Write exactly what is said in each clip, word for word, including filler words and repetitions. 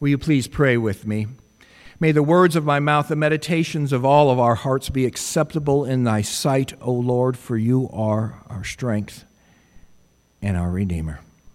Will you please pray with me? May the words of my mouth, the meditations of all of our hearts be acceptable in thy sight, O Lord, for you are our strength and our Redeemer.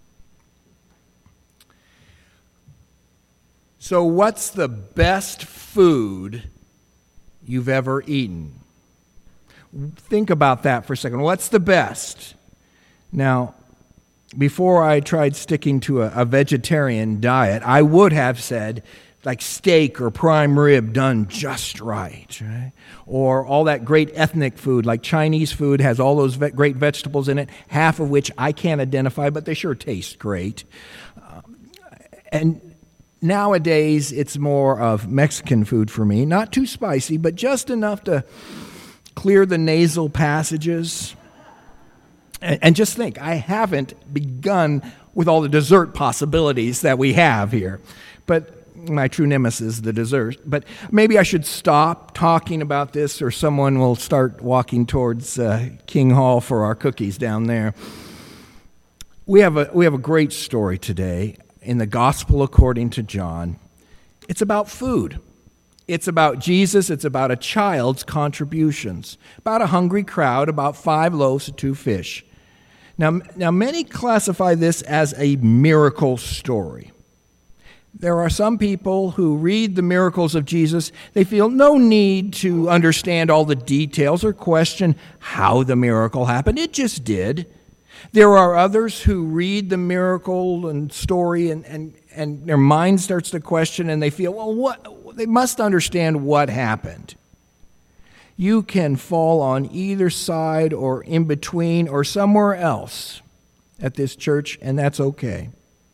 So what's the best food you've ever eaten? Think about that for a second. What's the best? Now, before I tried sticking to a, a vegetarian diet, I would have said like steak or prime rib done just right, right? Or all that great ethnic food, like Chinese food has all those ve- great vegetables in it, half of which I can't identify, but they sure taste great. Um, and nowadays, it's more of Mexican food for me. Not too spicy, but just enough to clear the nasal passages. And, and just think, I haven't begun with all the dessert possibilities that we have here. But my true nemesis, the dessert. But maybe I should stop talking about this, or someone will start walking towards uh, King Hall for our cookies down there. We have a we have a great story today in the Gospel according to John. It's about food. It's about Jesus. It's about a child's contributions. About a hungry crowd, about five loaves and two fish. Now, now many classify this as a miracle story. There are some people who read the miracles of Jesus. They feel no need to understand all the details or question how the miracle happened. It just did. There are others who read the miracle and story and, and, and their mind starts to question and they feel, well, what? They must understand what happened. You can fall on either side or in between or somewhere else at this church, and that's okay.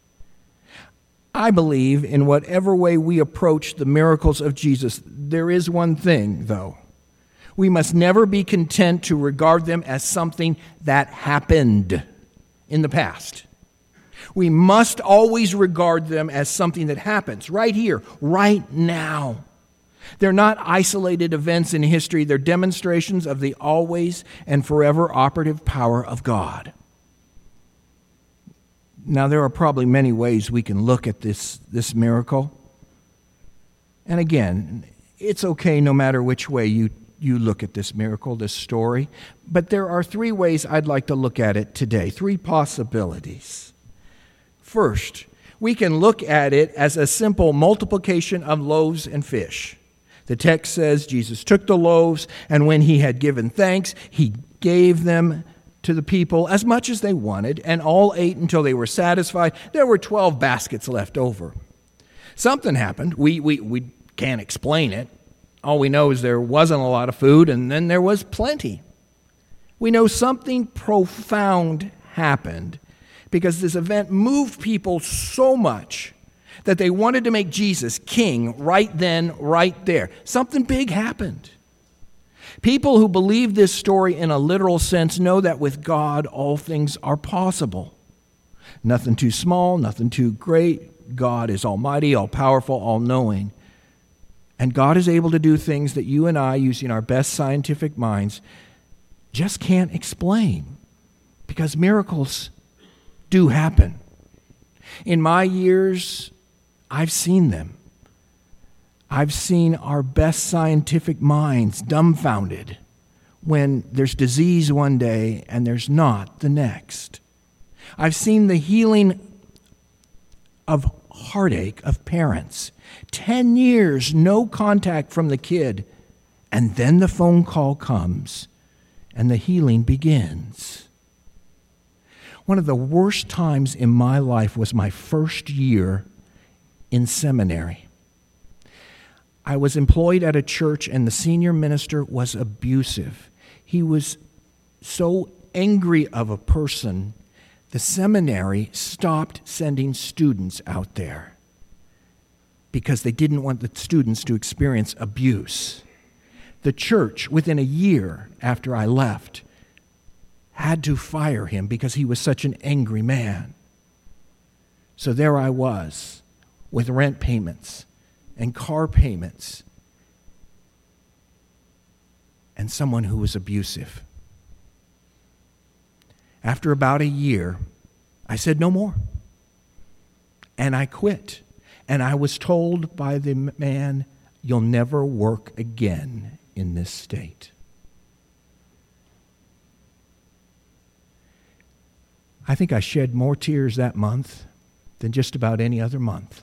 I believe in whatever way we approach the miracles of Jesus, there is one thing, though. We must never be content to regard them as something that happened in the past. We must always regard them as something that happens right here, right now. They're not isolated events in history. They're demonstrations of the always and forever operative power of God. Now, there are probably many ways we can look at this, this miracle. And again, it's okay no matter which way you, you look at this miracle, this story. But there are three ways I'd like to look at it today, three possibilities. First, we can look at it as a simple multiplication of loaves and fish. The text says Jesus took the loaves, and when he had given thanks, he gave them to the people as much as they wanted, and all ate until they were satisfied. There were twelve baskets left over. Something happened. We, we, we can't explain it. All we know is there wasn't a lot of food, and then there was plenty. We know something profound happened because this event moved people so much that they wanted to make Jesus king right then, right there. Something big happened. People who believe this story in a literal sense know that with God, all things are possible. Nothing too small, nothing too great. God is almighty, all-powerful, all-knowing. And God is able to do things that you and I, using our best scientific minds, just can't explain. Because miracles do happen. In my years, I've seen them. I've seen our best scientific minds dumbfounded when there's disease one day and there's not the next. I've seen the healing of heartache of parents. Ten years, no contact from the kid, and then the phone call comes and the healing begins. One of the worst times in my life was my first year in seminary. I was employed at a church, and the senior minister was abusive. He was so angry of a person, the seminary stopped sending students out there because they didn't want the students to experience abuse. The church, within a year after I left, had to fire him because he was such an angry man. So there I was with rent payments and car payments, and someone who was abusive. After about a year, I said no more. And I quit. And I was told by the man, "You'll never work again in this state." I think I shed more tears that month than just about any other month.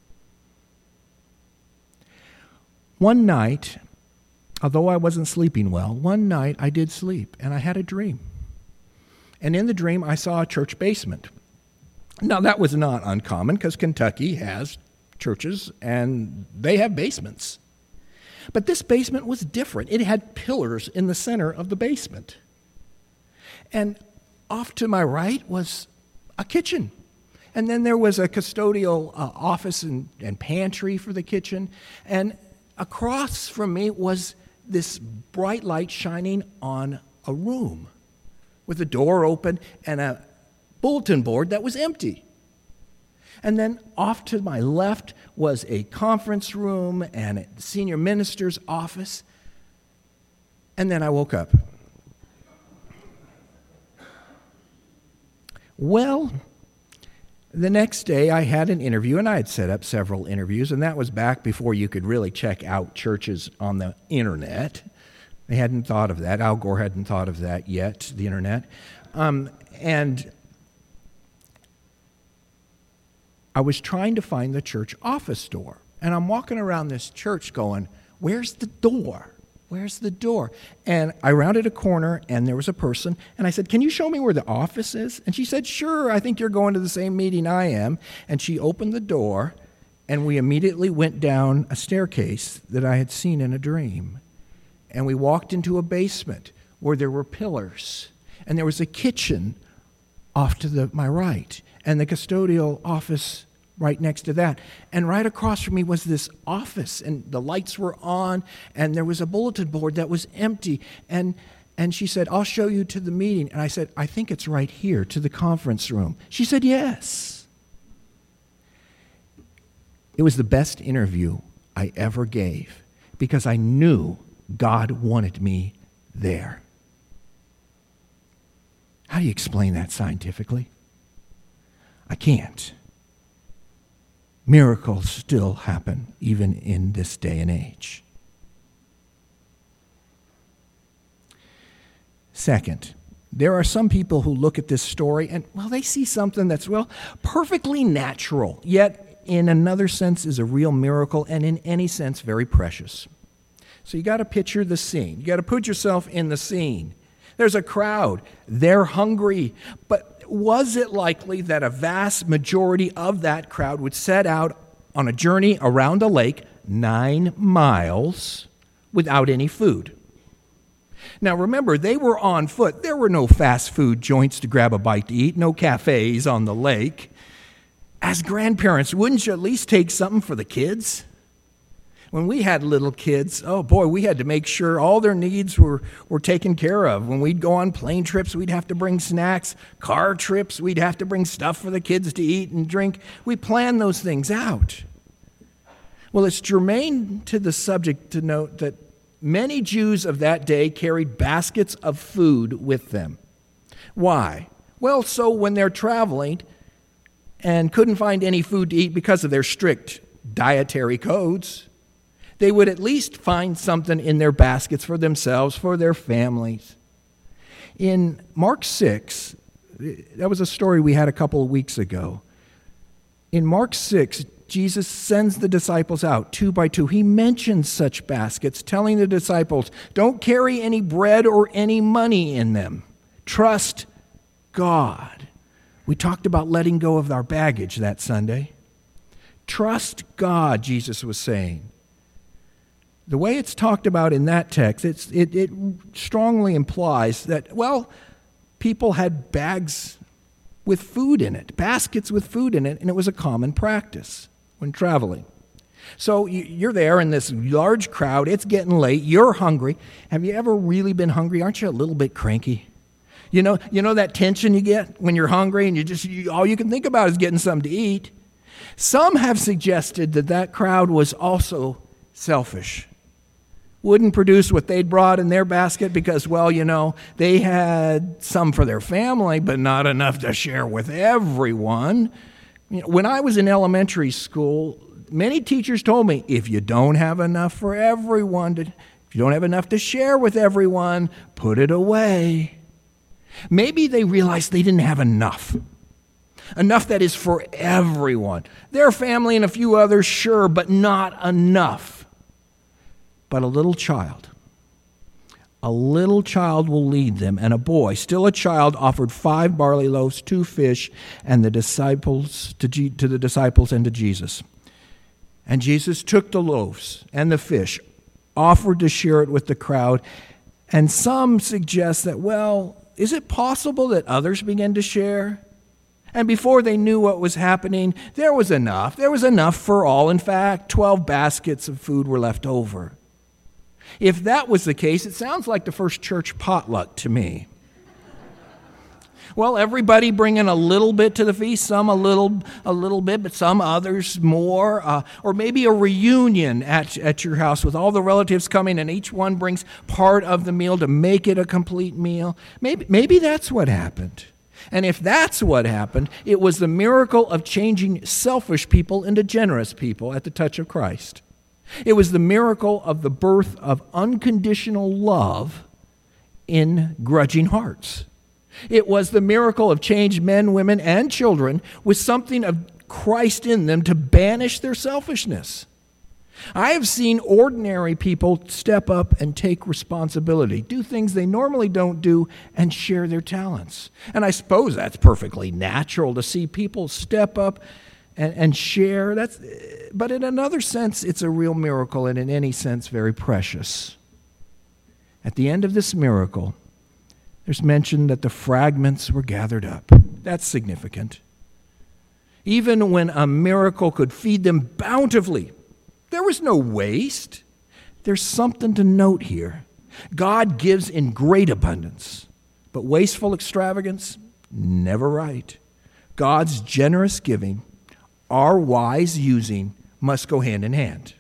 One night, although I wasn't sleeping well, one night I did sleep, and I had a dream. And in the dream, I saw a church basement. Now, that was not uncommon, because Kentucky has churches, and they have basements. But this basement was different. It had pillars in the center of the basement. And off to my right was a kitchen. And then there was a custodial uh, office and, and pantry for the kitchen. And across from me was this bright light shining on a room with a door open and a bulletin board that was empty. And then off to my left was a conference room and a senior minister's office. And then I woke up. Well, the next day I had an interview, and I had set up several interviews, and that was back before you could really check out churches on the internet. They hadn't thought of that. Al Gore hadn't thought of that yet, the internet. Um, and I was trying to find the church office door, and I'm walking around this church going, "Where's the door? Where's the door?" And I rounded a corner, and there was a person, and I said, "Can you show me where the office is?" And she said, "Sure, I think you're going to the same meeting I am." And she opened the door, and we immediately went down a staircase that I had seen in a dream. And we walked into a basement where there were pillars, and there was a kitchen off to the, my right, and the custodial office right next to that. And right across from me was this office, and the lights were on, and there was a bulletin board that was empty. And and she said, "I'll show you to the meeting." And I said, "I think it's right here, to the conference room." She said, "Yes." It was the best interview I ever gave, because I knew God wanted me there. How do you explain that scientifically? I can't. Miracles still happen even in this day and age. Second, there are some people who look at this story and, well, they see something that's, well, perfectly natural, yet in another sense is a real miracle, and in any sense very precious. So you got to picture the scene. You got to put yourself in the scene. There's a crowd. They're hungry. But was it likely that a vast majority of that crowd would set out on a journey around a lake nine miles without any food? Now remember, they were on foot. There were no fast food joints to grab a bite to eat, no cafes on the lake. As grandparents, wouldn't you at least take something for the kids? When we had little kids, oh boy, we had to make sure all their needs were, were taken care of. When we'd go on plane trips, we'd have to bring snacks. Car trips, we'd have to bring stuff for the kids to eat and drink. We planned those things out. Well, it's germane to the subject to note that many Jews of that day carried baskets of food with them. Why? Well, so when they're traveling and couldn't find any food to eat because of their strict dietary codes, they would at least find something in their baskets for themselves, for their families. In Mark six, that was a story we had a couple of weeks ago. In Mark six, Jesus sends the disciples out two by two. He mentions such baskets, telling the disciples, don't carry any bread or any money in them. Trust God. We talked about letting go of our baggage that Sunday. Trust God, Jesus was saying. The way it's talked about in that text, it's, it, it strongly implies that, well, people had bags with food in it, baskets with food in it, and it was a common practice when traveling. So you're there in this large crowd, it's getting late, you're hungry. Have you ever really been hungry? Aren't you a little bit cranky? You know, you know that tension you get when you're hungry and you just you, all you can think about is getting something to eat? Some have suggested that that crowd was also selfish. Wouldn't produce what they'd brought in their basket because, well, you know, they had some for their family, but not enough to share with everyone. You know, when I was in elementary school, many teachers told me, if you don't have enough for everyone, to, if you don't have enough to share with everyone, put it away. Maybe they realized they didn't have enough. Enough that is for everyone. Their family and a few others, sure, but not enough. But a little child. A little child will lead them, and a boy, still a child, offered five barley loaves, two fish, and the disciples to, G, to the disciples and to Jesus. And Jesus took the loaves and the fish, offered to share it with the crowd, and some suggest that, well, is it possible that others began to share? And before they knew what was happening, there was enough. There was enough for all. In fact, twelve baskets of food were left over. If that was the case, it sounds like the first church potluck to me. Well, everybody bringing a little bit to the feast, some a little a little bit, but some others more. Uh, or maybe a reunion at, at your house with all the relatives coming and each one brings part of the meal to make it a complete meal. Maybe, maybe that's what happened. And if that's what happened, it was the miracle of changing selfish people into generous people at the touch of Christ. It was the miracle of the birth of unconditional love in grudging hearts. It was the miracle of changed men, women, and children with something of Christ in them to banish their selfishness. I have seen ordinary people step up and take responsibility, do things they normally don't do, and share their talents. And I suppose that's perfectly natural to see people step up and, and share. That's, but in another sense, it's a real miracle, and in any sense, very precious. At the end of this miracle, there's mention that the fragments were gathered up. That's significant. Even when a miracle could feed them bountifully, there was no waste. There's something to note here. God gives in great abundance, but wasteful extravagance, never right. God's generous giving, our wise using, must go hand in hand.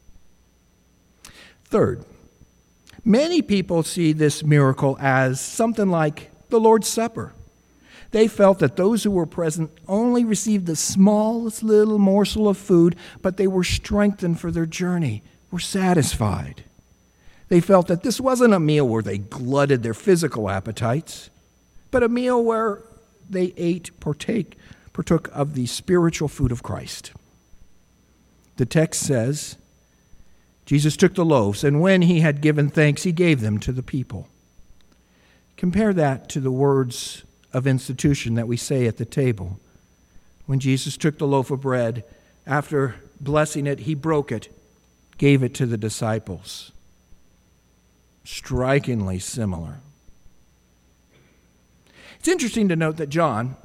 Third, many people see this miracle as something like the Lord's Supper. They felt that those who were present only received the smallest little morsel of food, but they were strengthened for their journey, were satisfied. They felt that this wasn't a meal where they glutted their physical appetites, but a meal where they ate, partake, partook of the spiritual food of Christ. The text says, Jesus took the loaves, and when he had given thanks, he gave them to the people. Compare that to the words of institution that we say at the table. When Jesus took the loaf of bread, after blessing it, he broke it, gave it to the disciples. Strikingly similar. It's interesting to note that John,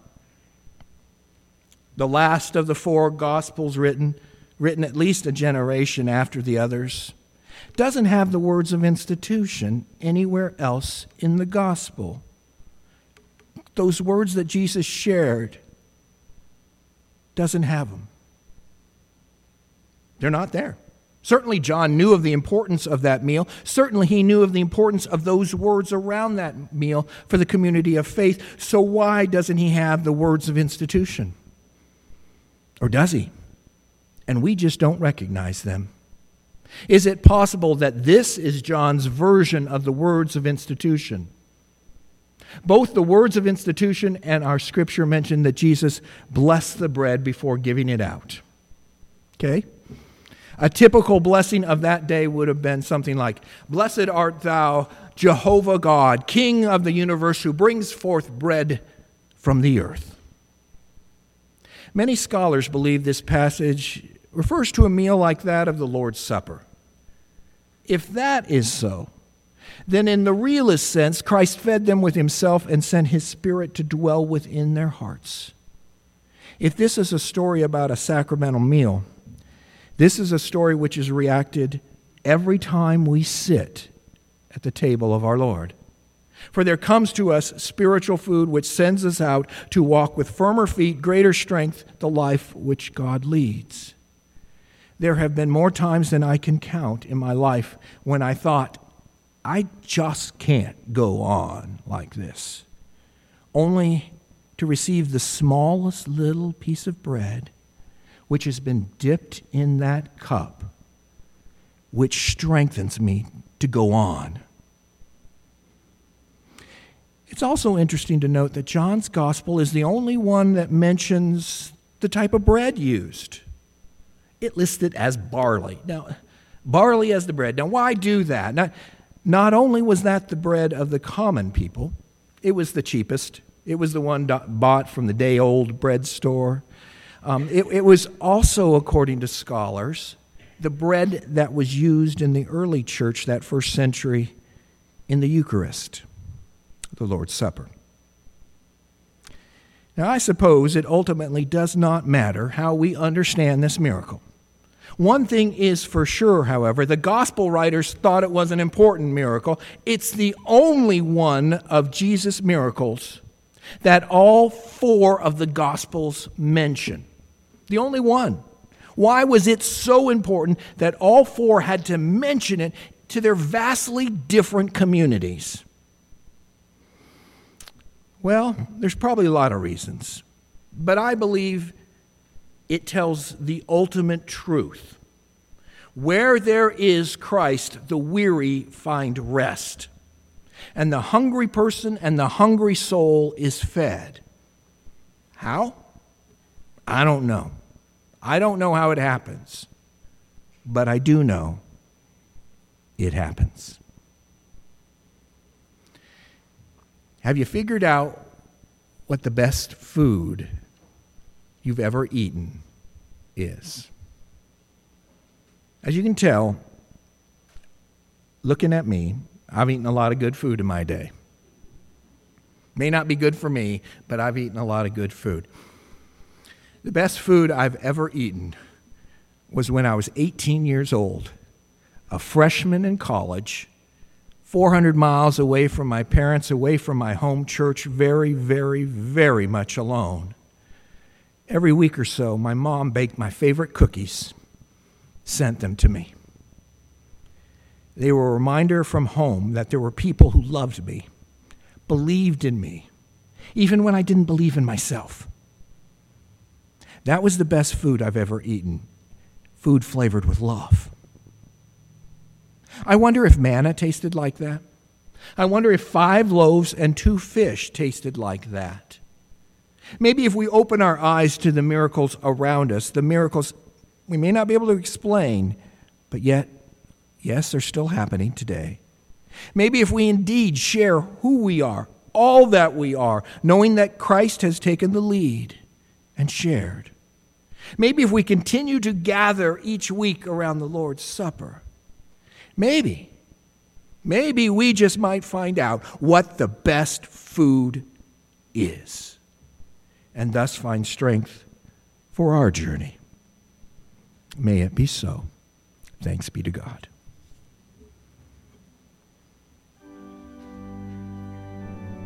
the last of the four Gospels written, written at least a generation after the others, doesn't have the words of institution anywhere else in the Gospel. Those words that Jesus shared doesn't have them. They're not there. Certainly John knew of the importance of that meal. Certainly he knew of the importance of those words around that meal for the community of faith. So why doesn't he have the words of institution? Or does he? And we just don't recognize them. Is it possible that this is John's version of the words of institution? Both the words of institution and our scripture mention that Jesus blessed the bread before giving it out. Okay? A typical blessing of that day would have been something like, "Blessed art thou, Jehovah God, King of the universe, who brings forth bread from the earth." Many scholars believe this passage refers to a meal like that of the Lord's Supper. If that is so, then in the realest sense, Christ fed them with himself and sent his Spirit to dwell within their hearts. If this is a story about a sacramental meal, this is a story which is reacted every time we sit at the table of our Lord. For there comes to us spiritual food which sends us out to walk with firmer feet, greater strength, the life which God leads. There have been more times than I can count in my life when I thought, I just can't go on like this, only to receive the smallest little piece of bread which has been dipped in that cup, which strengthens me to go on. It's also interesting to note that John's gospel is the only one that mentions the type of bread used. It lists it as barley. Now, barley as the bread. Now, why do that? Not, not only was that the bread of the common people, it was the cheapest. It was the one bought from the day-old bread store. Um, it, it was also, according to scholars, the bread that was used in the early church, that first century, in the Eucharist, the Lord's Supper. Now, I suppose it ultimately does not matter how we understand this miracle. One thing is for sure, however, the gospel writers thought it was an important miracle. It's the only one of Jesus' miracles that all four of the gospels mention. The only one. Why was it so important that all four had to mention it to their vastly different communities? Well, there's probably a lot of reasons, but I believe it tells the ultimate truth. Where there is Christ, the weary find rest, and the hungry person and the hungry soul is fed. How? I don't know. I don't know how it happens, but I do know it happens. Have you figured out what the best food you've ever eaten is? As you can tell, looking at me, I've eaten a lot of good food in my day. May not be good for me, but I've eaten a lot of good food. The best food I've ever eaten was when I was eighteen years old, a freshman in college, four hundred miles away from my parents, away from my home church, very, very, very much alone. Every week or so, my mom baked my favorite cookies, sent them to me. They were a reminder from home that there were people who loved me, believed in me, even when I didn't believe in myself. That was the best food I've ever eaten, food flavored with love. I wonder if manna tasted like that. I wonder if five loaves and two fish tasted like that. Maybe if we open our eyes to the miracles around us, the miracles we may not be able to explain, but yet, yes, they're still happening today. Maybe if we indeed share who we are, all that we are, knowing that Christ has taken the lead and shared. Maybe if we continue to gather each week around the Lord's Supper, maybe, maybe we just might find out what the best food is, and thus find strength for our journey. May it be so. Thanks be to God.